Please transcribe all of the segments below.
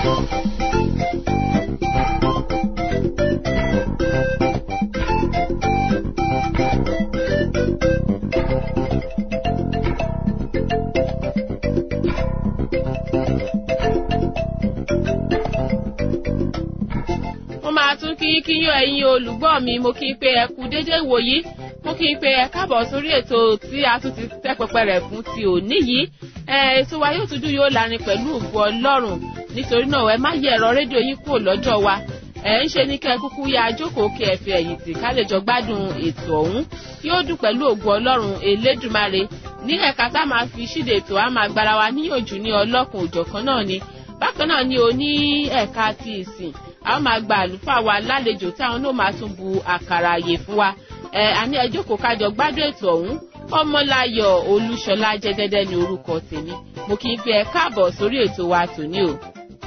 kíyàn ẹ̀yin olùgbọ́ mi mo kí pé ẹ kú dédé wòyí mo kí pé ẹ káàbọ̀ sórí ètò tí a tún ti tẹ́ pẹpẹ rẹ̀ fún ti òní yìí ètò wa yóò tún dùn yóò lárin pẹ̀lú ògo Ọlọ́run nítorí náà ẹ má yẹ ẹ̀rọ rédíò yín kúrò lọ́jọ́ wa ń ṣe ní kẹ́ kúkú ya jókòó kí ẹ fi ẹ̀yìn tì ká lè jọ gbádùn ètò ọ̀hún yóò dùn pẹ̀lú ògo Ọlọ́run Elédùmarè ní ẹ̀ka tá máa fi ṣíde ètò á máa gbára wa níyànjú ní ọlọ́kùn òjọ̀kan náà ni bákan náà ni o ní ẹ̀ka ti ìsìn a máa gba àlùfáà wa lálejò tí àwọn náà máa tún bu àkàrà àyè fún wa àní ẹ jókòó ká jọ gbádùn ètò ọ̀hún Ọmọláyọ̀ Olúṣọlá Jẹ́gẹ́dẹ́ ní orúkọ tèmi mo kì í fi ẹ káàbọ̀ sórí ètò wa tòní o.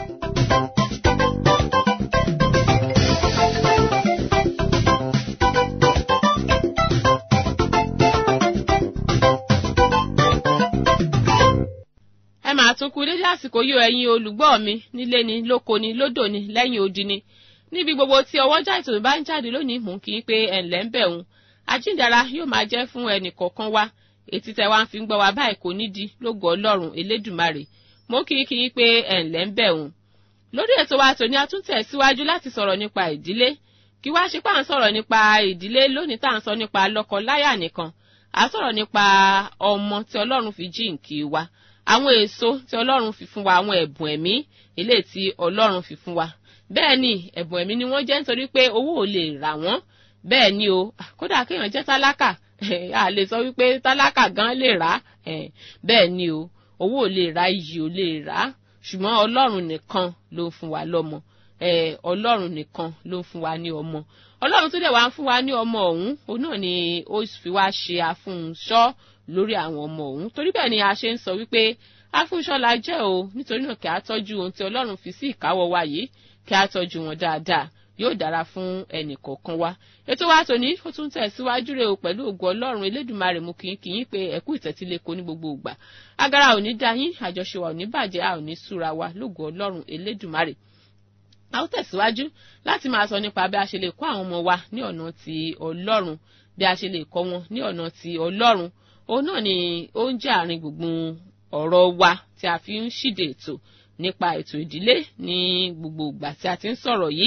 ẹ máa tún kú dédé àsìkò yìí ẹ̀yin olùgbọ́ mi nílé ni lóko ni lódò ni lẹ́yìn odi ni níbi gbogbo tí ọwọ́jà ètò bá ń jáde lónìí mú kí n pé ẹ̀ǹlẹ́ ń bẹ̀ òun àjíǹdára yóò máa jẹ́ fún ẹnì kọ̀ọ̀kan wa etí tẹ wá ń fi ń gbọ́ wa báyìí kò nídìí lógo Ọlọ́run Elédùmarè mo kí n pé ẹ̀ǹlẹ́ ń bẹ̀ òun. lórí ètò wa tòní a tún tẹ̀ síwájú láti sọ̀rọ̀ nípa ìdílé kí wá ṣe pà ń sọ̀rọ̀ nípa ìdílé lónìí tá à ń sọ nípa lọ́kọ-láyà nìkan à sọ̀rọ̀ nípa ọmọ tí Ọlọ́run fi jíǹkí wa àwọn èso tí Ọlọ́run fi fún wa àwọn ẹ̀bùn ẹ̀mí eléyìí tí Ọlọ́run fi fún wa bẹ́ẹ̀ ni ẹ̀bùn ẹ̀mí ni wọ́n jẹ́ nítorí pé owó ò lè rà wọ́n bẹ́ẹ̀ ni o kódà kéèyàn jẹ́ tálákà a lè sọ wípé tálákà gan lè rà bẹ́ẹ̀ ni o owó ò lè rà iyì ò lè rà ṣùgbọ́n Ọlọ́run nìkan ló ń fún wa lọ́mọ Ọlọ́run nìkan ló ń fún wa ní ọmọ Ọlọ́run tó dẹ̀ wá ń fún wa ní ọmọ ọ̀hún òun náà ni ó fi wá ṣe àfúnṣọ́ lórí àwọn ọmọ ọ̀hún torí bẹ́ẹ̀ ni a ṣe ń sọ wípé àfúnṣọ́ la jẹ́ o nítorí náà kí a tọ́jú ohun tí Ọlọ́run fi sí ìkáwọ́ wa yìí kí a tọ́jú wọn dáadáa yóò dára fún ẹnì kọ̀ọ̀kan wa ètò wa tòní ó tún tẹ̀síwájú rẹ̀ o pẹ̀lú ògo Ọlọ́run Elédùmarè mú kí yín pé ẹ̀kú ìtẹ́tíléko ní gbogbo ìgbà agara ò ní dá yín àjọṣe wa ò ní bàjẹ́ a ò ní súra wa lógo Ọlọ́run Elédùmarè a ó tẹ̀síwájú láti máa sọ nípa bí a ṣe lè kọ́ àwọn ọmọ wa ní ọ̀nà ti Ọlọ́run bí a ṣe lè kọ́ wọn ní ọ̀nà ti Ọlọ́run òun náà ni ó ń jẹ́ àárín gbùngbùn ọ̀rọ̀ wa tí a fi ń ṣíde ètò nípa ètò ìdílé ní gbogbo ìgbà tí a ti ń sọ̀rọ̀ yìí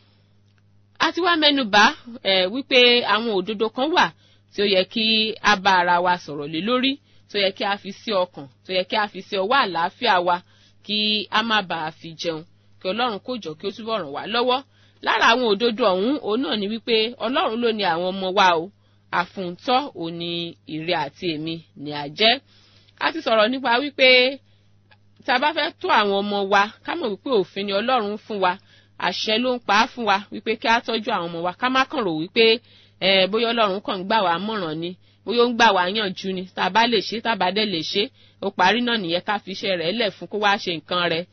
a ti wá mẹ́nubà wípé àwọn òdodo kan wà tí ó yẹ kí a bá ara wa sọ̀rọ̀ lé lórí tó yẹ kí a fi sí ọkàn tó yẹ kí a fi sí ọwọ́ àlàáfíà wa kí a má bàa fi jẹun kí Ọlọ́run kó jọ kí ó túbọ̀ ràn wá lọ́wọ́ lára àwọn òdodo ọ̀hún òun náà ni wípé Ọlọ́run ló ní àwọn ọmọ wa o àfúntọ́ òní ìrẹ àti èmi ni a jẹ́ a ti sọ̀rọ̀ nípa wípé tá a bá fẹ́ tó àwọn ọmọ wa ká mọ̀ wípé òfin ni Ọlọ́run fún wa àṣẹ ló ń pa á fún wa wípé kí a tọ́jú àwọn ọmọ wa ká má kàn rò wípé bóyá Ọlọ́run kàn ń gbà wá mọ̀ràn ni bóyá ó ń gbà wá yànjú ni tá a bá lè ṣe tá a bá dẹ̀ lè ṣe ó parí náà nìyẹn ká fi iṣẹ́ rẹ̀ lẹ̀ fún kó wá ṣe nǹkan rẹ̀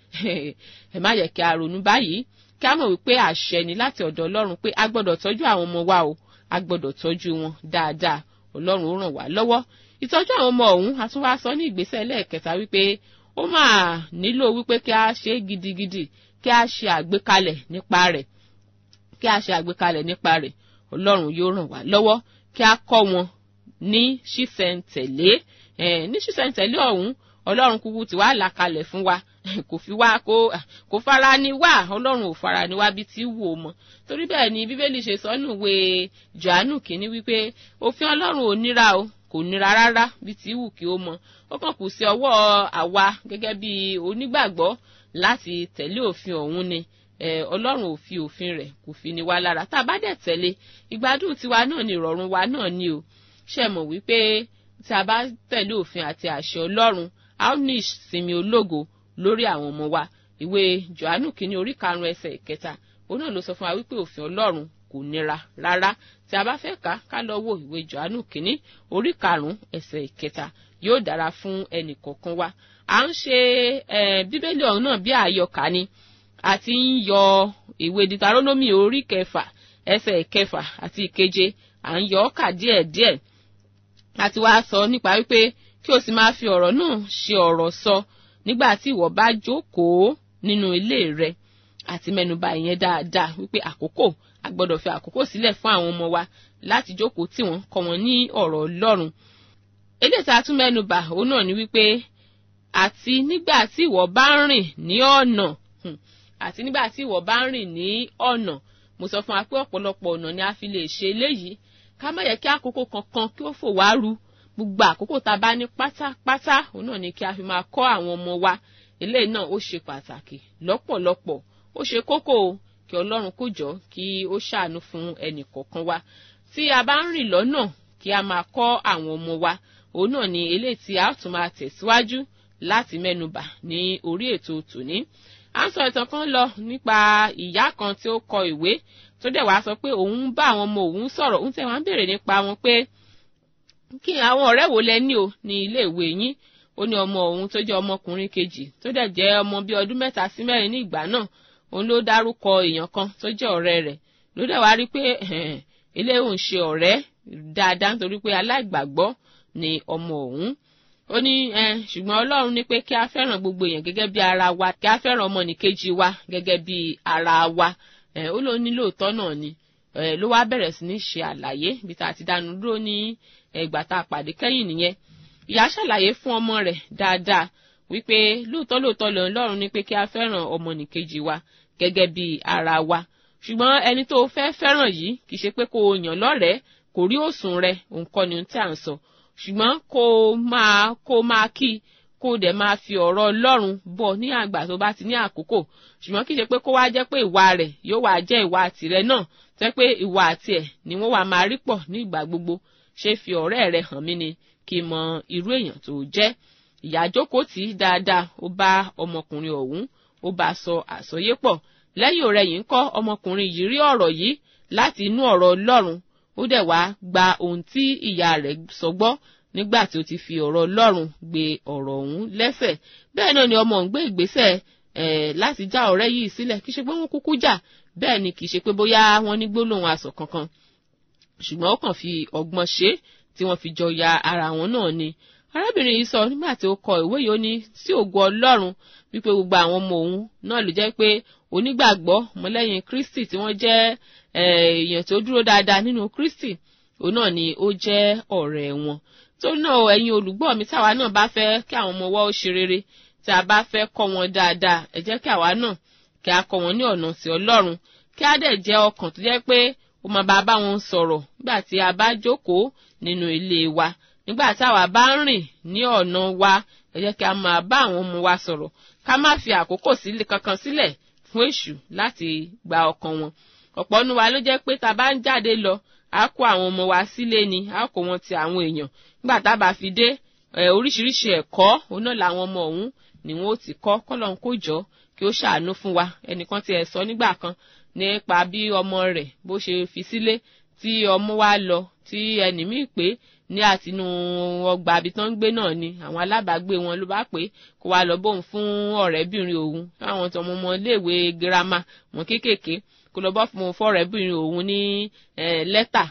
ẹ má yẹ kí a ronú báyìí kí a mọ̀ wípé àṣẹ ni láti ọ̀dọ̀ Ọlọ́run pé a gbọ́dọ̀ tọ́jú àwọn ọmọ wa o a gbọ́dọ̀ tọ́jú wọn dáadáa Ọlọ́run ó ràn wá lọ́wọ́ ìtọ́jú àwọn ọmọ ọ̀hún a tún wá sọ ní ìgbésẹ̀ lẹ́ẹ̀kẹta wípé ó máa nílò wípé kí a ṣe gidigidi kí a ṣe àgbékalẹ̀ nípa rẹ̀ kí a ṣe àgbékalẹ̀ nípa rẹ̀ Ọlọ́run yóò ràn wá lọ́wọ́ kí a kọ́ wọn ní ṣísẹ̀ntẹ̀lé ní ṣísẹ̀ntẹ̀lé ọ̀hún Ọlọ́run kúkú ti wá là kalẹ̀ fún wa kò fi wá kò fara ni wá Ọlọ́run ò fara ni wá bí ti wù ó mọ́ torí bẹ́ẹ̀ ni Bíbélì ṣe sọ nínú ìwé Jòhánù kìíní wípé òfin Ọlọ́run ò níra o kò níra rárá bí ti wù kí ó mọ́ ó kàn kù sí ọwọ́ àwa gẹ́gẹ́ bí onígbàgbọ́ láti tẹ̀lé òfin ọ̀hún ni Ọlọ́run ò fi òfin rẹ̀ kò fi ni wá lára tá a bá dẹ̀ tẹ̀lé ìgbádùn tiwa náà ni ìrọ̀rùn wa náà ni o ṣe mọ̀ wípé tí a bá tẹ̀lé òfin àti àṣẹ Ọlọ́run a ó ní ìsinmi ológo lórí àwọn ọmọ wa ìwé Jòhánù kìíní orí 5 ẹsẹ̀ 3 òun náà ló sọ fún wa wípé òfin Ọlọ́run kò nira rárá tí a bá fẹ́ ká lọ wo ìwé Jòhánù kìíní orí 5 ẹsẹ̀ 3 yóò dára fún ẹnì kọ̀ọ̀kan wa à ń ṣe Bíbélì ọ̀hún náà bí àyọkà ni àti ń yọ ìwé Dìtàrónómì orí 6 ẹsẹ̀ 6 àti 7 à ń yọ ọ́ kà díẹ̀díẹ̀ àti wá sọ nípa wípé kí o sì máa fi ọ̀rọ̀ náà ṣe ọ̀rọ̀ sọ nígbà tí ìwọ bá jókòó nínú ilé rẹ àti mẹ́nubà ìyẹn dáadáa wípé àkókò a gbọ́dọ̀ fi àkókò sílẹ̀ fún àwọn ọmọ wa láti jókòó tì wọ́n kọ́ wọn ní ọ̀rọ̀ Ọlọ́run. Eléyìí tá a tún mẹ́nubà òun náà ni wípé àti nígbà tí ìwọ bá ń rìn ní ọ̀nà àti nígbà tí ìwọ bá ń rìn ní ọ̀nà, mo sọ fún wa pé ọ̀pọ̀lọpọ̀ ọ̀nà ni a fi lè ṣe eléyìí. Ká má yẹ kí àkókò kankan kí ó fò wá ru. Gbogbo àkókò tá a bá ní pátápátá òun náà ni kí a fi máa kọ́ àwọn ọmọ wa. Eléyìí náà ó ṣe pàtàkì lọ́pọ̀lọpọ̀. Ó ṣe kókó kí Ọlọ́run kó jọ kí ó ṣàánú fún ẹnì kọ̀ọ̀kan wa. Tí a bá ń rìn lọ́nà kí a máa kọ́ àwọn ọmọ wa. Òun náà ni eléyìí tí a tún máa tẹ̀síwájú láti mẹ́nubà ní orí ètò tòní. À ń sọ ìtàn kan lọ nípa ìyá kan tí ó kọ ìwé tó dẹ̀ wá sọ pé òun ń bá àwọn ọmọ òun sọ̀rọ̀. Òun tẹ̀ wá ń béèrè nípa wọn pé kí àwọn ọ̀rẹ́ wo lẹ ní o ní ilé ìwé yín. Ó ní ọmọ òun tó jẹ́ ọmọkùnrin kejì tó dẹ̀ jẹ́ ọmọ bíi ọdún 3 sí 4 ní ìgbà náà. Òun ló dárúkọ èèyàn kan tó jẹ́ ọ̀rẹ́ rẹ̀. Ló dẹ̀ wá rí pé ilé òun ṣe ọ̀rẹ́ dáadáa nítorí pé aláìgbàgbọ́ ni ọmọ òun. Ó ní ṣùgbọ́n Ọlọ́run ní pé kí a fẹ́ràn gbogbo èèyàn gẹ́gẹ́ bí ara wa, kí a fẹ́ràn ọmọnìkejì wa gẹ́gẹ́ bí ara wa. Ó ló ní lóòótọ́ náà ni. Ló wá bẹ̀rẹ̀ sí ní ṣe àlàyé bí tá a ti dánu dúró ní ìgbà tá a pàdé kẹ́yìn nìyẹn. Ìyá ṣàlàyé fún ọmọ rẹ̀ dáadáa wípé lóòótọ́ Ọlọ́run ní pé kí a fẹ́ràn ọmọnìkejì wa gẹ́gẹ́ bí ara wa. Ṣùgbọ́n ẹni tó fẹ́ fẹ́ràn yìí kì í ṣe pé kó o yàn lọ́rẹ̀ẹ́, kò rí òsùn rẹ̀, òun kọ́ ni ohun tí à ń sọ. Ṣùgbọ́n kó máa kí kó dẹ̀ máa fi ọ̀rọ̀ Ọlọ́run bọ̀ ní àgbà tó bá ti ní àkókò. Ṣùgbọ́n kì í ṣe pé kó wá jẹ́ pé ìwà rẹ̀ yóò wá jẹ́ ìwà tìrẹ náà, tẹ́ pé ìwà àti ẹ̀ ni wọ́n wá máa rí pọ̀ ní ìgbà gbogbo. Ṣé fi ọ̀rẹ́ rẹ̀ hàn mí ni kí n mọ irú èèyàn tó jẹ́. Ìyá jókòó tì í dáadáa, ó bá ọmọkùnrin ọ̀hún ó bá sọ àsọyé pọ̀. Lẹ́yìn ọ̀rẹ̀yìn ńkọ́ ọmọkùnrin yìí rí ọ̀rọ̀ yìí láti inú ọ̀rọ̀ Ọlọ́run. Ó dẹ̀ wá gba ohun tí ìyá rẹ̀ sọ gbọ́ nígbà tí ó ti fi ọ̀rọ̀ Ọlọ́run gbé ọ̀rọ̀ ọ̀hún lẹ́sẹ̀. Bẹ́ẹ̀ náà ni ọmọ ń gbé ìgbésẹ̀ láti já ọ̀rẹ́ yìí sílẹ̀. Kì í ṣe pé wọ́n kúkú jà, bẹ́ẹ̀ ni kì í ṣe pé bóyá wọ́n ní gbólóhùn asọ̀ kankan. Ṣùgbọ́n ó kàn fi ọgbọ́n ṣe tí wọ́n fi jọ ya ara wọn náà ni. Arábìnrin yìí sọ nígbà tí ó kọ ìwé yìí, ó ní sí ògo Ọlọ́run wípé gbogbo àwọn ọmọ òun náà ló jẹ́ pé onígbàgbọ́ ọmọlẹ́yìn Kristi tí wọ́n jẹ́ èèyàn tó dúró dáadáa nínú Kristi, òun náà ni ó jẹ́ ọ̀rẹ́ wọn. Tó náà ẹ̀yin olùgbọ́ mi, táwa náà bá fẹ́ kí àwọn ọmọ wa ó ṣe rere, tí a bá fẹ́ kọ́ wọn dáadáa, ẹ jẹ́ kí àwa náà kí a kọ́ wọn ní ọ̀nà sí Ọlọ́run, kí a dẹ̀ jẹ́ ọkàn tó jẹ́ pé ó máa bá wọn sọ̀rọ̀ nígbà tí a bá jókòó nínú ilé wa. Nígbà tí àwa bá ń rìn ní ọ̀nà wa, ẹ jẹ́ kí a máa bá àwọn ọmọ wa sọ̀rọ̀, ká má fi àkókò kankan sílẹ̀ fún èṣù láti gba ọkàn wọn. Ọ̀pọ̀ nínú wa ló jẹ́ pé tá a bá ń jáde lọ, a kó àwọn ọmọ wa sílé ni, a kó wọn ti àwọn èèyàn. Nígbà tá a bá fi dé, oríṣiríṣi ẹ̀kọ́ òun náà làwọn ọmọ ọ̀hún ni wọ́n ó ti kọ́. Kọ́lọ́run kó jọ kí ó ṣàánú fún wa. Ẹnìkan ti ẹ̀ sọ nígbà kan nípa bí ọmọ rẹ̀ bó ṣe fi sílé tí ọmọ wa lọ, tí ẹnì míì pé ní àtinú ọgbà àbí tán ń gbé náà ni àwọn alábàágbé wọn ló bá pé kó wá lọ bóun fún ọ̀rẹ́bìnrin òun, àwọn tọmọ ọmọ iléèwé girama wọn kéékèèké, kó lọ bọ́ fún ọ̀rẹ́bìnrin òun ní lẹ́tà.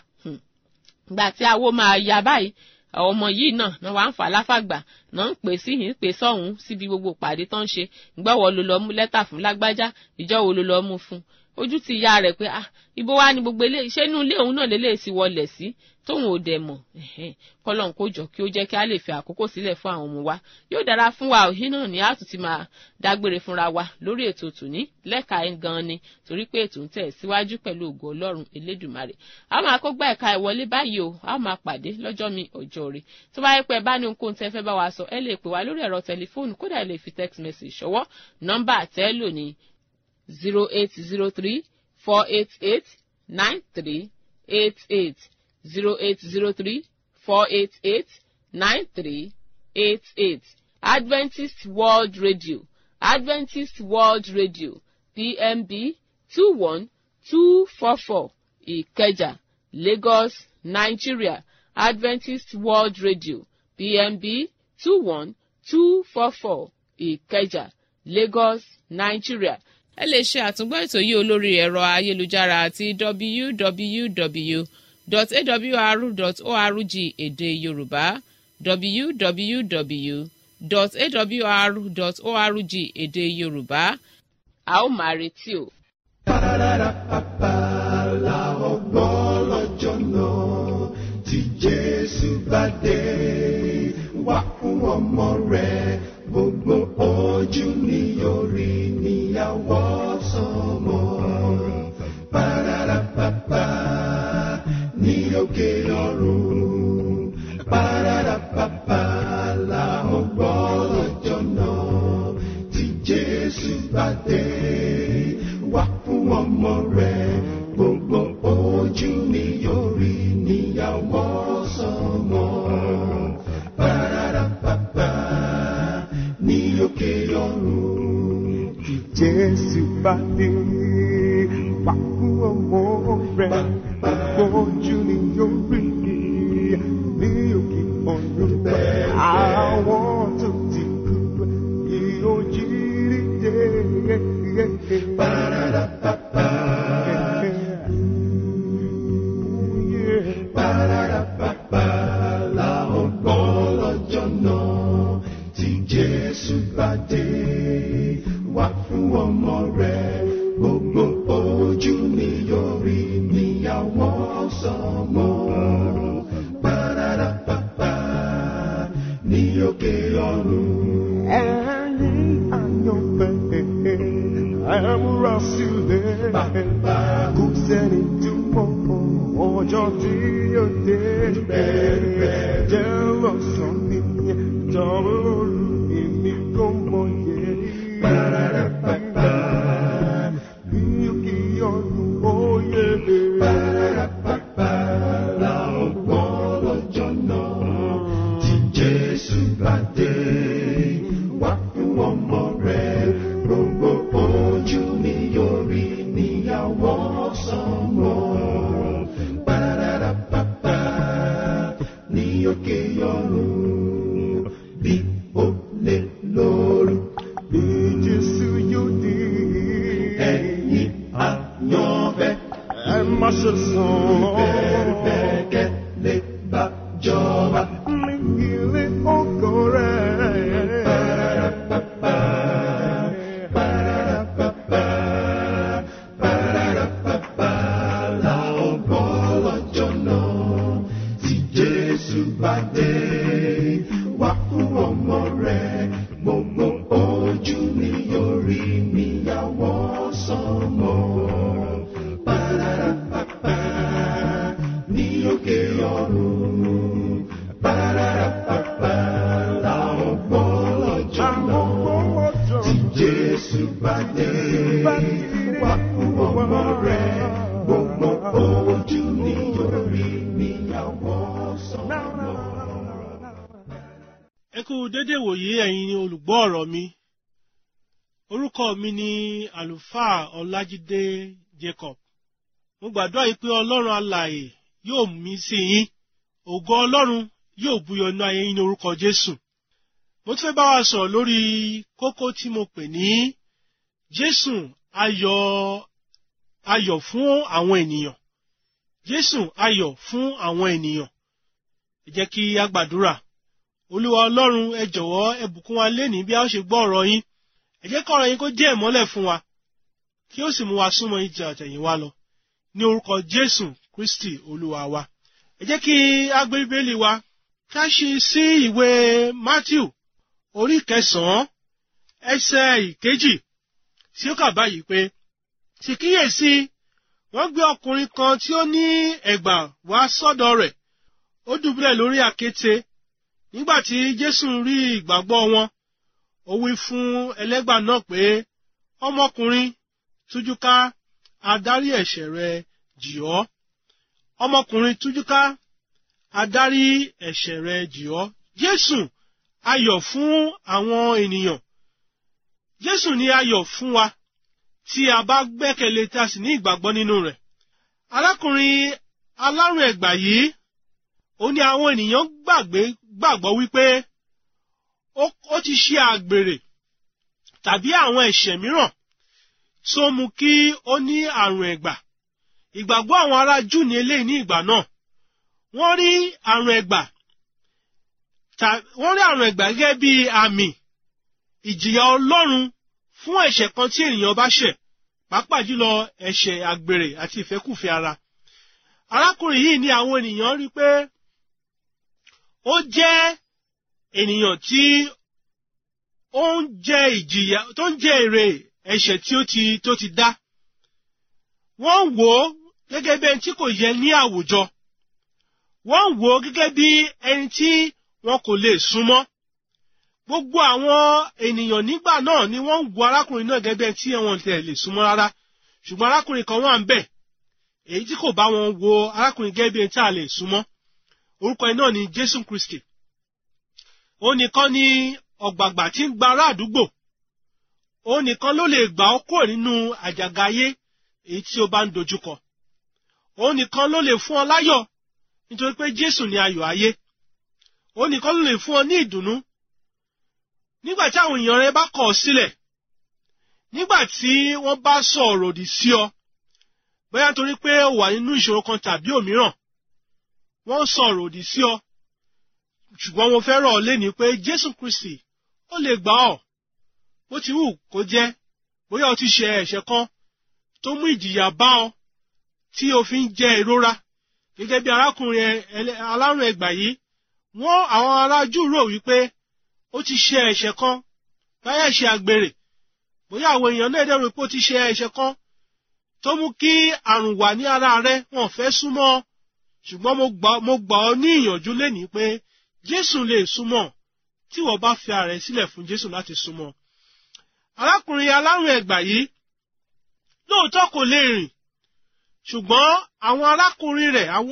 Gbà tí awo máa ya báyìí, ọmọ yìí náà wá ń fà láfàgbà náà ń pè sí yìí ń pè sọ́hún síbi gbogbo pàdé tán ń ṣe. Ìgbọ́wọ́ ló lọ mú lẹ́tà fún lágbájá, ìjọ́wọ́ ló lọ mú fún. Ojú ti ìyá rẹ̀ pé ibo wá ní gbogbo eléyìí, ṣé inú ilé òun náà lélẹ̀ sí wọlẹ̀ sí tóun ò dẹ̀ mọ̀. Kọ́lọ́run kó jọ kí ó jẹ́ kí a lè fi àkókò sílẹ̀ fún àwọn ọmọ wa. Yóò dára fún wa òhìn náà ní àtúntì máa dágbére fúnra wa lórí ètò tòní lẹ́ka gan ni, torí pé ètò ń tẹ̀ síwájú pẹ̀lú ògo Ọlọ́run Elédùmarè. A máa kó gbá ẹ̀ka ìwọlé báyìí o, a máa pàdé lọ́jọ́ mi ọjọ́ rẹ̀. Tó bá yẹ pé ẹ bá ní ohunkóhun tẹ́ fẹ́ bá wa sọ, ẹ lè pè wá lórí ẹ̀rọ tẹlifóònù, kódà ẹ lè fi text message ṣọwọ́. Nọ́mbà tẹ́ lò ní 0803 488-9388 0803 488-9388. Adventist World Radio, Adventist World Radio, PMB 21244 Ìkẹjà, Lagos, Nigeria. Adventist World Radio, PMB 21244 Ìkẹjà, Lagos, Nigeria. Ẹ lè ṣe àtúngbọ́ ètò yìí olórí ẹ̀rọ ayélujára àti www.awr.org èdè Yorùbá www.awr.org èdè Yorùbá. a ó máa retí o. Pararapapa la ó gbọ́ lọ́jọ́ náà tí Jésù bá dé. Wá fún ọmọ rẹ̀, gbogbo ojú ni yóò rí níyàwó sọmọ. Pararapapa ní òkè ọ̀run. Pararapapa la ó gbọ́ lọ́jọ́ náà tí Jésù bá dé. Wá fún ọmọ rẹ̀, gbogbo ojú ni yóò rí níyàwó sọmọ. Pararapapa ní òkè ọ̀run. Tí Jésù bá dé, wá fún ọmọ rẹ̀, gbogbo ojú ni yóò rí ní òkè ọ̀run. Àwọn tó ti kú yóò jí dìde. Pararapapa, pararapapa la ó gbọ́ lọ́jọ́ náà tí Jésù bá dé. Wá fún ọmọ rẹ̀, gbogbo ojú ni yóò rí níyàwó sọmọ. Pararapapa ní òkè ọ̀run. Ẹ̀yin àyànfẹ́, ẹ múra sílẹ̀. Kò sẹ́ni tó mọ̀ ọjọ́ tí yóò dé. Jẹ́ lọ́sàn-án ni tọ́rọ lóru èmi kò mọ̀ yẹ. Pararapapa ní òkè ọ̀run ó yẹ. Pararapapa la ó gbọ́ lọ́jọ́ náà tí Jésù bá dé. Wá fún ọmọ rẹ̀, gbogbo ojú ni yóò rí níyàwó sọmọ. Pararapapa ní òkè ọ̀run. Bí ó lè lóru, Bí Jésù yóò dé, ẹ̀yin àyànfẹ́, ẹ má ṣe sùn. bẹ́ẹ̀ lè bá jọba. Ní ilé ògo rẹ̀. Pararapapa, pararapapa, pararapapa la ó gbọ́ lọ́jọ́ náà tí Jésù bá dé. Wá fún ọmọ rẹ̀, gbogbo ojú ni yóò rí níyàwó sọmọ. Pararapapa ní òkè ọ̀run. Pararapapa la ó gbọ́ lọ́jọ́ náà tí Jésù bá dé. Wá fún ọmọ rẹ̀, gbogbo ojú ni yóò rí níyàwó sọmọ. Ẹ kú dédé wòyí ẹ̀yin olùgbọ́ ọ̀rọ̀ mi. Orúkọ mi ni àlùfáà Ọlájídé Jacob. Mo gbàdúrà yìí pé Ọlọ́run alààyè yóò mí sí yín. Ògo Ọlọ́run yóò búyọ nínú ayé yín ní orúkọ Jésù. Mo tún fẹ́ bá wa sọ̀rọ̀ lórí kókó tí mo pè ní Jésù ayọ̀ fún àwọn ènìyàn. Jésù ayọ̀ fún àwọn ènìyàn. Ẹ jẹ́ kí a gbàdúrà. Olúwa Ọlọ́run, ẹ jọ̀wọ́ ẹ bùkún wa lénìí bí a ó ṣe gbọ́ ọ̀rọ̀ yín. Ẹ jẹ́ kí ọ̀rọ̀ yín kó jẹ́ ìmọ́lẹ̀ fún wa, kí ó sì mú wa súnmọ́ yín ju àtẹ̀yìnwá lọ. Ní orúkọ Jésù Kristi Olúwa wa. Ẹ jẹ́ kí a gbé Bíbélì wa ká ṣí sí ìwé Mátíù orí 9 ẹsẹ̀ 1 tí ó kà báyìí pé, sì kíyèsí, wọ́n gbé ọkùnrin kan tí ó ní ẹ̀gbà wá sọ́dọ̀ rẹ̀. Ó dùbúlẹ̀ lórí àkéte. Nígbà tí Jésù rí ìgbàgbọ́ wọn, ó wí fún ẹlẹ́gbà náà pé, ọmọkùnrin, tújúká, adarí ẹ̀ṣẹ̀ rẹ jì ọ́. Ọmọkùnrin, tújúká, adarí ẹ̀ṣẹ̀ rẹ jì ọ́. Jésù ayọ̀ fún àwọn ènìyàn. Jésù ní ayọ̀ fún wa tí a bá gbẹ́kẹ̀lé tí a sì ní ìgbàgbọ́ nínú rẹ̀. Arákùnrin alárùn ẹ̀gbà yìí, ó ní àwọn ènìyàn gbàgbọ́ wípé ó ti ṣe àgbèrè tàbí àwọn ẹ̀ṣẹ̀ mìíràn tó mú kí ó ní àrùn ẹ̀gbà. Ìgbàgbọ́ àwọn ará Júù ní eléyìí ní ìgbà náà. Wọ́n rí àrùn ẹ̀gbà gẹ́gẹ́ bí àmì ìjìyà Ọlọ́run fún ẹ̀ṣẹ̀ kan tí ènìyàn bá ṣẹ̀, pàápàá jùlọ ẹ̀ṣẹ̀ àgbèrè àti ìfẹ́kùfẹ́ ara. Arákùnrin yìí ni àwọn ènìyàn rí pé ó jẹ́ ènìyàn tí ó ń jẹ ìjìyà, tó ń jẹ èrè ẹ̀ṣẹ̀ tí ó ti dá. Wọ́n wò ó gẹ́gẹ́ bí ẹni tí kò yẹ ní àwùjọ. Wọ́n wò ó gẹ́gẹ́ bí ẹni tí wọn kò lè súnmọ́. Gbogbo àwọn ènìyàn nígbà náà ni wọ́n ń wo arákùnrin náà gẹ́gẹ́ bí ẹni tí wọn lè súnmọ́ rárá. Ṣùgbọ́n arákùnrin kan wà ń bẹ̀, èyí tí kò bá wọn wo arákùnrin gẹ́gẹ́ bí ẹni tí a lè súnmọ́. Orúkọ ẹ̀ náà ni Jésù Kristi. Ó nìkan ni ọ̀gbàgbà tí ń gba ará àdúgbò. Ó nìkan ló lè gbà ọ́ kúrò nínú àjàgà ayé èyí tí ó bá ń dojúkọ. Ó nìkan ló lè fún ọ láyọ̀, nítorí pé Jésù ni ayọ̀ ayé. Ó nìkan ló lè fún ọ ní ìdùnnú. Nígbà tí àwọn èèyàn rẹ bá kọ̀ ọ́ sílẹ̀, nígbà tí wọ́n bá sọ ọ̀rọ̀ òdì sí ọ, bóyá nítorí pé ó wà nínú ìṣòro kan tàbí òmíràn, wọ́n sọ ọ̀rọ̀ òdì sí ọ, ṣùgbọ́n mo fẹ́ rọ̀ ọ́ lénìí pé Jésù Kristi ó lè gbà ọ́. Bó ti wù kó jẹ́, bóyá o ti ṣe ẹ̀ṣẹ̀ kan tó mú ìjìyà bá ọ tí o fi ń jẹ ìrora, gẹ́gẹ́ bí arákùnrin alárùn ẹgbà yìí. Àwọn ará Júù rò wípé ó ti ṣe ẹ̀ṣẹ̀ kan, bóyá ẹ̀ṣẹ̀ àgbèrè, bóyá àwọn èèyàn náà dẹ̀ rò pé ó ti ṣe ẹ̀ṣẹ̀ kan tó mú kí àrùn wà ní ara rẹ, wọn ò fẹ́ súnmọ́ ọ. Ṣùgbọ́n mo gbà ọ́ ní ìyànjú lénìí pé Jésù lè súnmọ́ tí wọ́n bá fi ara rẹ sílẹ̀ fún Jésù láti súnmọ́. Arákùnrin alárùn ẹgbà yìí lóòótọ́ kò lè rìn, ṣùgbọ́n àwọn arákùnrin rẹ̀, àwọn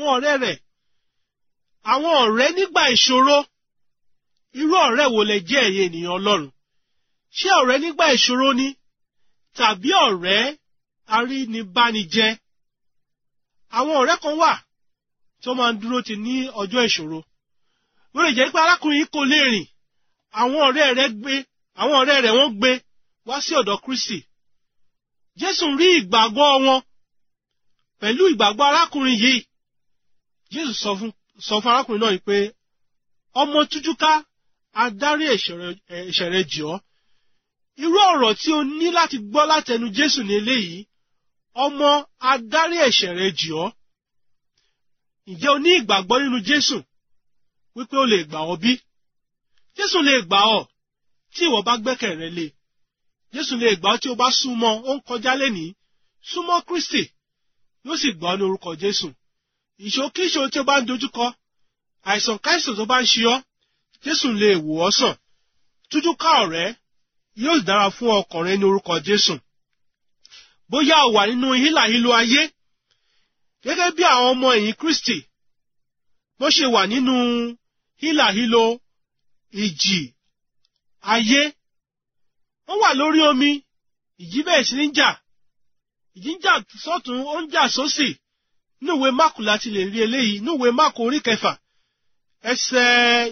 ọ̀rẹ́ nígbà ìṣòro. Irú ọ̀rẹ́ wo lẹ jẹ́ ẹ̀yin ènìyàn Ọlọ́run? Ṣé ọ̀rẹ́ nígbà ìṣòro ni, tàbí ọ̀rẹ́ arínibánijẹ? Àwọn ọ̀rẹ́ kan wà tí wọ́n máa ń dúró tì ní ọjọ́ ìṣòro. Ó lè jẹ́ pé arákùnrin yìí kò lè rìn, àwọn ọ̀rẹ́ rẹ̀ wọ́n gbé wá sí ọ̀dọ̀ Kristi. Jésù rí ìgbàgbọ́ wọn. Pẹ̀lú ìgbàgbọ́ arákùnrin yìí, Jésù sọ fún arákùnrin náà pé, ọmọ tújúká, adárí ẹ̀ṣẹ̀ rẹ jì ọ́. Irú ọ̀rọ̀ tí o ní láti gbọ́ látẹnu Jésù ní eléyìí, ọmọ adárí ẹ̀ṣẹ̀ rẹ jì ọ́. Ǹjẹ́ o ní ìgbàgbọ́ nínú Jésù wípé ó lè gbà ọ́ bí? Jésù lè gbà ọ́ tí ìwọ bá gbẹ́kẹ̀rẹ́ lé. Jésù lè gbà ọ́ tí o bá súnmọ́, ó ń kọjá lénìí, súnmọ́ Kristi, yóò sì gbà ọ́ ní orúkọ Jésù. Ìṣòkíṣò tí o bá ń dojúkọ, àìsàn káìsàn tó bá ń ṣe ọ́, Jésù lè wò ọ́ sàn. Tújúká ọ̀rẹ́, yóò dára fún ọkàn rẹ ní orúkọ Jésù. Bóyá o wà nínú hílàhílo ayé, gẹ́gẹ́ bí àwọn ọmọ ẹ̀yìn Kristi bó ṣe wà nínú hílàhílo ìjì ayé. Wọ́n wà lórí omi, ìjì bẹ́ẹ̀ sí ní jà. Ìjì ń jà sọ́tún, ó ń jà sósì. Nínú ìwé Máàkù láti lè rí eléyìí, nínú ìwé Máàkù orí 6, ẹsẹ̀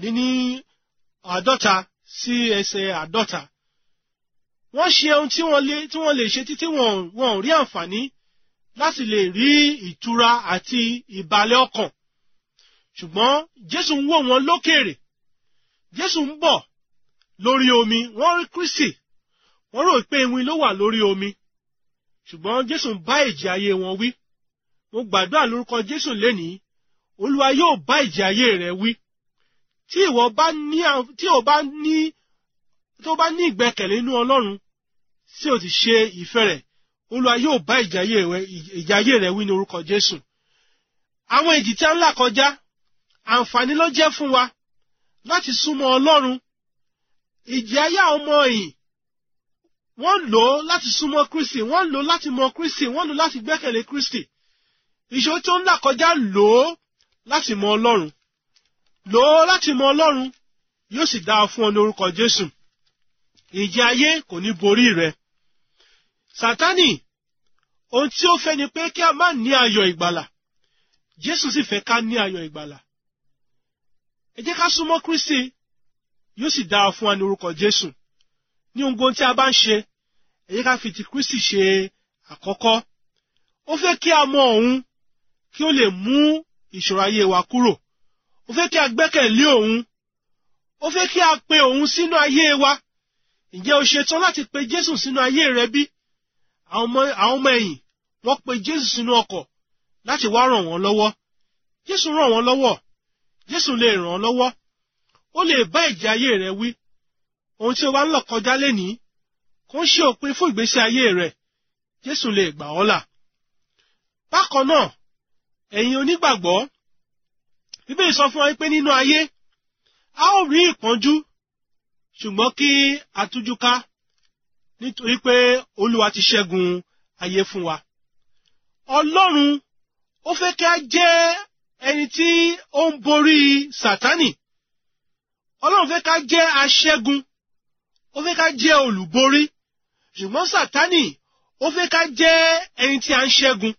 47 sí ẹsẹ̀ 50. Wọ́n ṣe ohun tí wọ́n lè ṣe títí wọn ò rí àǹfààní láti lè rí ìtura àti ìbàlẹ̀ ọkàn. Ṣùgbọ́n Jésù ń wò wọ́n lókèèrè. Jésù ń bọ̀ lórí omi. Wọ́n rí Kristi, wọ́n rò pé iwin ló wà lórí omi. Ṣùgbọ́n Jésù ń bá ìjì ayé wọn wí. Mo gbàdúrà lórúkọ Jésù lénìí, Olúwa yóò bá ìjì ayé rẹ wí. Tí o bá ní ìgbẹ́kẹ̀lé nínú Ọlọ́run, tí o ti ṣe ìfẹ́ rẹ̀, Olúwa yóò bá ìjì ayé rẹ wí ní orúkọ Jésù. Àwọn ìjì tí a ń là kọjá, àǹfààní ló jẹ́ fún wa láti súnmọ́ Ọlọ́run. Ìjì ayé àwọn ọmọ ẹ̀yìn, wọ́n lò ó láti súnmọ́ Kristi, wọ́n lò ó láti mọ Kristi, wọ́n lò ó láti gbẹ́kẹ̀lé Kristi. Ìṣòro tí ó ń là kọjá, lò ó láti mọ Ọlọ́run. Lò ó láti mọ Ọlọ́run, yóò sì dáa fún ọ ní orúkọ Jésù. Ìjì ayé kò ní borí rẹ. Sátánì, ohun tí ó fẹ́ ni pé kí a má ní ayọ̀ ìgbàlà. Jésù sì fẹ́ ká ní ayọ̀ ìgbàlà. Ẹ jẹ́ ká súnmọ́ Kristi, yóò sì dáa fún wa ní orúkọ Jésù. Ní ohun tí a bá ń ṣe, ẹ jẹ́ ká fi ti Kristi ṣe àkọ́kọ́. Ó fẹ́ kí a mọ òun, kí ó lè mú ìṣòro ayé wa kúrò. Ó fẹ́ kí a gbẹ́kẹ̀lé òun. Ó fẹ́ kí a pe òun sínú ayé wa, ǹjẹ́ o ṣetán láti pe Jésù sínú ayé rẹ bí? Àwọn ọmọ ẹ̀yìn wọ́n pe Jésù sínú ọkọ̀ láti wá ràn wọ́n lọ́wọ́. Jésù ràn wọ́n lọ́wọ́. Jésù lè ràn ọ́ lọ́wọ́. Ó lè bá ìjì ayé rẹ wí. Ohun tí o bá ń lọ kọjá lénìí kò ń ṣe òpin fún ìgbésí ayé rẹ. Jésù lè gbà ọ́ là. Bákan náà, ẹ̀yin onígbàgbọ́, Bíbélì sọ fún wa pé nínú ayé a ó rí ìpọ́njú, ṣùgbọ́n kí a tújú ká, nítorí pé Olúwa ti ṣẹ́gun ayé fún wa. Ọlọ́run ó fẹ́ kí a jẹ́ ẹni tí ó ń borí Sátánì. Ọlọ́run fẹ́ ká jẹ́ aṣẹ́gun, ó fẹ́ ká jẹ́ olùborí, ṣùgbọ́n Sátánì ó fẹ́ ká jẹ́ ẹni tí a ń ṣẹ́gun.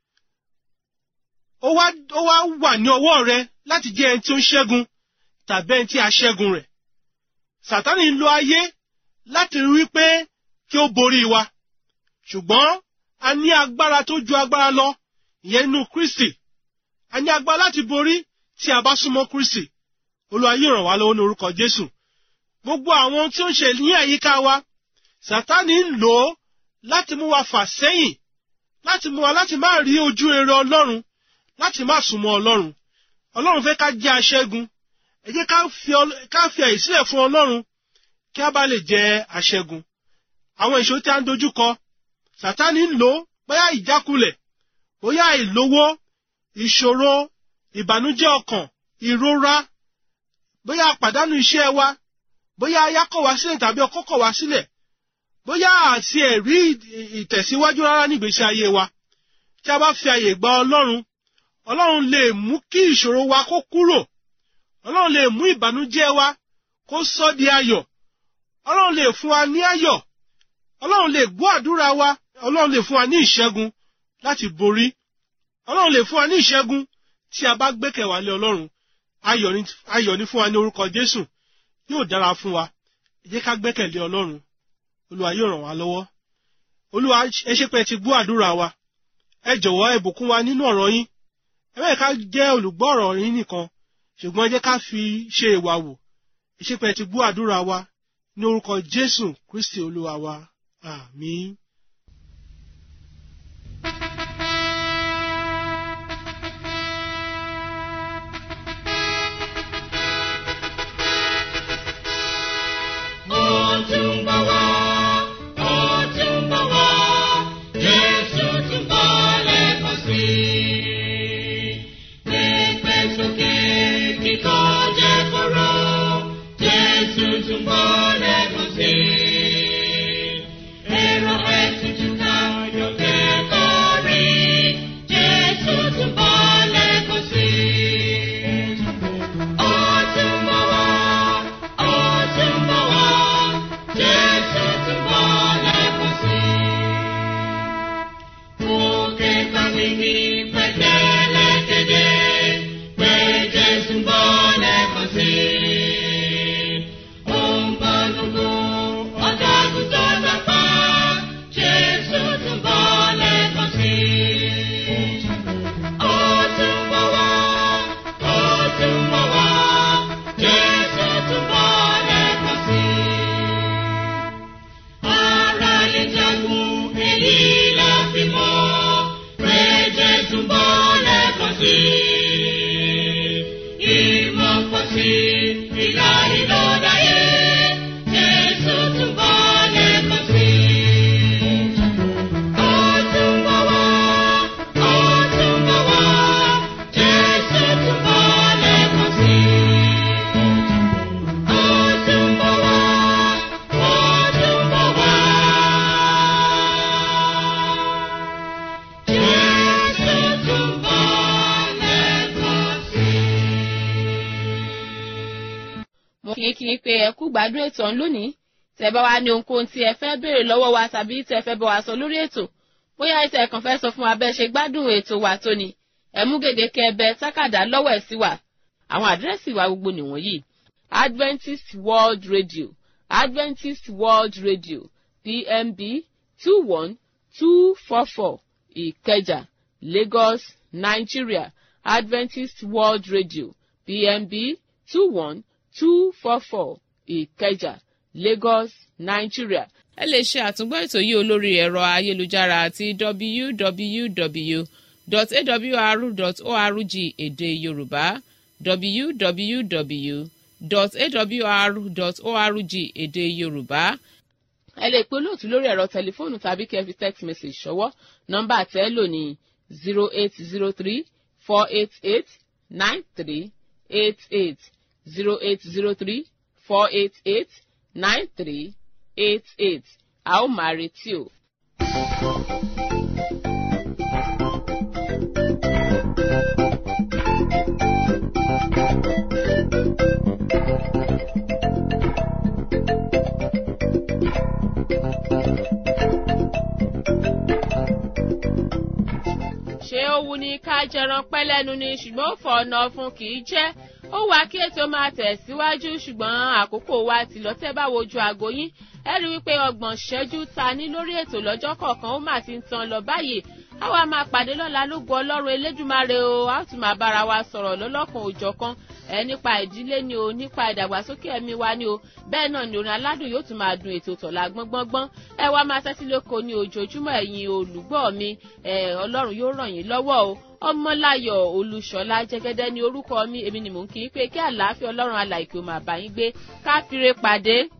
Ó wá wà ní ọwọ́ rẹ láti jẹ́ ẹni tí ó ń ṣẹ́gun tàbí ẹni tí a ṣẹ́gun rẹ̀. Sátánì ń lo ayé láti rí pé kí ó borí wa, ṣùgbọ́n a ní agbára tó ju agbára lọ, ìyẹn nínú Kristi. A ní agbára láti borí tí a bá súnmọ́ Kristi. Olúwa yóò ràn wá lọ́wọ́ ní orúkọ Jésù. Gbogbo àwọn tí ó ń ṣe ní àyíká wa, Sátánì ń lò ó láti mú wa fà sẹ́yìn, láti mú wa láti má rí ojú rere Ọlọ́run, láti má súnmọ́ Ọlọ́run. Ọlọ́run fẹ́ ká jẹ́ aṣẹ́gun. Ẹ jẹ́ ká fi àyè sílẹ̀ fún Ọlọ́run kí a bá lè jẹ́ aṣẹ́gun. Àwọn ìṣòro tí a ń dojúkọ, Sátánì ń lò ó, bóyá ìjákulẹ̀, bóyá ìlówó, ìṣòro, ìbànújẹ́ ọkàn, ìrora, bóyá àpàdánù iṣẹ́ wa, bóyá aya kọ̀ wá sílẹ̀ tàbí ọkọ kọ̀ wá sílẹ̀, bóyá àti ẹ̀rí ìtẹ̀síwájú rárá nígbésí ayé wa. Tí a bá fi àyè gba Ọlọ́run, Ọlọ́run lè mú kí ìṣòro wa kó kúrò. Ọlọ́run lè mú ìbànújẹ́ wa kó sọ di ayọ̀. Ọlọ́run lè fún wa ní ayọ̀. Ọlọ́run lè gbọ́ àdúrà wa. Ọlọ́run lè fún wa ní ìṣẹ́gun láti borí. Ọlọ́run lè fún wa ní ìṣẹ́gun tí a bá gbẹ́kẹ̀ wa lé Ọlọ́run. Ayọ̀ ni fún wa ní orúkọ Jésù. Yóò dára fún wa. Ẹ jẹ́ ká gbẹ́kẹ̀ lé Ọlọ́run. Olúwa yóò ràn wá lọ́wọ́. Olúwa, ẹ ṣé pé ẹ ti gbọ́ àdúrà wa. Ẹ jọ̀wọ́ ẹ bùkún wa nínú ọ̀rọ̀ yín. Ẹ má jẹ́ ká jẹ́ olùgbọ́ ọ̀rọ̀ yín nìkan, ṣùgbọ́n ẹ jẹ́ ká fi ṣe ìwà wò. Ẹ ṣé pé ẹ ti gbọ́ àdúrà wa ní orúkọ Jésù Kristi Olúwa wa. Àmín. kí pé ẹ kú gbádùn ètò ọ̀hún lónìí. Tẹ́ bá wá ní ohunkóhun tí ẹ fẹ́ béèrè lọ́wọ́ wa tàbí tẹ́ fẹ́ bá wa sọ lórí ètò, bóyá ìtẹ̀ kàn fẹ́ sọ fún wa bẹ́ẹ̀ ṣe gbádùn ètò wa tóní, ẹ mú gèdéke ẹbẹ tákàdá lọ́wọ́ ẹ̀ sí wa. Àwọn àdírẹ́sì wa gbogbo nìwọ̀nyí: Adventist World Radio, Adventist World Radio, PMB 21244, Ìkẹjà, Lagos, Nigeria. Adventist World Radio, PMB 21244, Ìkẹjà, Lagos, Nigeria. Ẹ lè ṣe àtúngbọ́ ètò yìí olórí ẹ̀rọ ayélujára àti www.awr.org èdè Yorùbá www.awr.org èdè Yorùbá. Ẹ lè pe olóòtú lórí ẹ̀rọ tẹlifóònù tàbí kẹ́ fi text message ṣọwọ́. Nọ́mbà tẹ́ lò ní 0803-488-9388 0803-488-9388. A ó máa retí o. Ṣé ó wù ní ká jẹran pẹ́ lẹ́nu ni ṣùgbọ́n ó fọ ọ̀nà fún kì í jẹ́. Ó wá kí ètò máa tẹ̀síwájú ṣùgbọ́n àkókò wa ti lọ tẹ́ bá wojú aago yín. Ẹ rí wípé 30 ṣẹ́jú ta ní lórí ètò lọ́jọ́ kọ̀ọ̀kan ó mà ti ń tán lọ báyìí. Àwa máa pàdé lọ́la lógo Ọlọ́run Elédùmarè o. A ó tún máa bára wa sọ̀rọ̀ lọ́lọ́kan òjọ̀kan. Nípa ìdílé ni o, nípa ìdàgbàsókè ẹ̀mí wa ni o. Bẹ́ẹ̀ náà ni orin aládùn yóò tún máa dùn ètò tọ̀la gbọ́ngbọ́ngbọ́n. Ẹ wá máa tẹ́tí lóko ní ojoojúmọ́ ẹ̀yin olùgbọ́ mi. Ọlọ́run yóò ràn yín lọ́wọ́ o. Ọmọláyọ̀ Olúṣọlá Jẹ́gẹ́dẹ́ ni orúkọ mi. Èmi ni mò ń kí i pé kí àlàáfíà Ọlọ́run alààyè kí ó máa bá yín gbé. Ká fire pàdé.